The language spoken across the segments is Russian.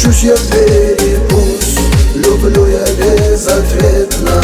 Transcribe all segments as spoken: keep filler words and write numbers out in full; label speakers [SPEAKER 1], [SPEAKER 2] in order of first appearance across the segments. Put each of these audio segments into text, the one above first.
[SPEAKER 1] Стучусь я в двери, пусть люблю я безответно.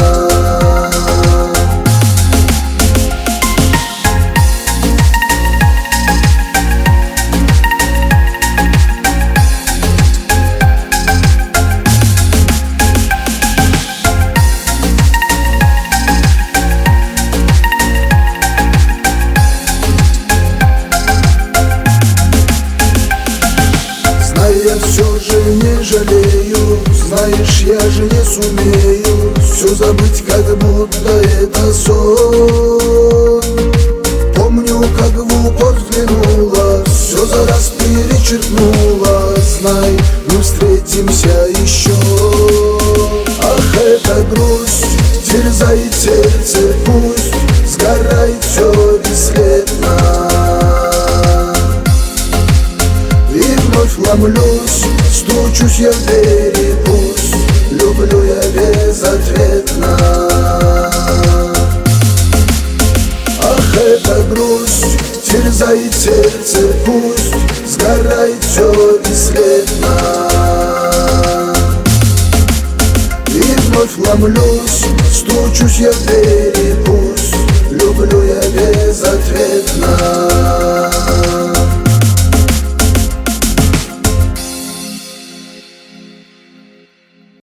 [SPEAKER 1] Я все же не жалею, знаешь, я же не сумею все забыть, как будто это сон. Помню, как в упор взглянула, все за раз перечеркнула. Знай, мы встретимся еще. Ах, эта грусть терзает сердце, пусть сгорает все бесследно. Ломлюсь, стучусь я в двери, пусть люблю я безответно. Ах, эта грусть терзает сердце, пусть сгорает все бесследно. И вновь ломлюсь, стучусь я в двери, пусть люблю я безответно.